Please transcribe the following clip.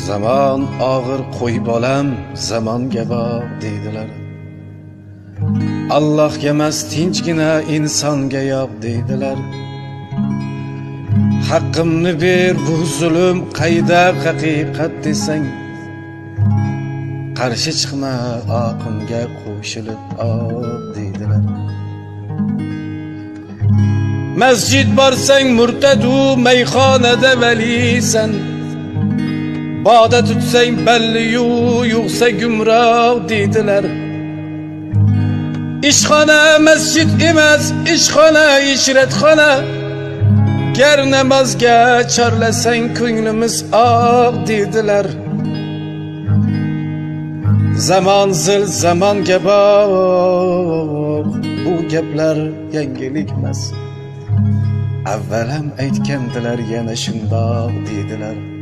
Zaman ağır qo'y bolam, zamonga bor deydilar. Allohga emas tinchgina insonga yo'q deydilar. Haqqimni ber, bu zulm qayda haqiqat desang, qarshi chiqma oqimga qo'shilib ol deydilar. Masjid borsang murtadu, mayxonada valisan. Boda tutsang balliyu, yo'qsa gumroh deydilar. İşxona masjid emas, ishxona ishratxona. Gar namozga chorlasang ko'nglimiz oq deydilar. Zamon zil zamonga bor, bu gaplar yangilik emas. Avval ham aytgandilar, yana shundoq deydilar.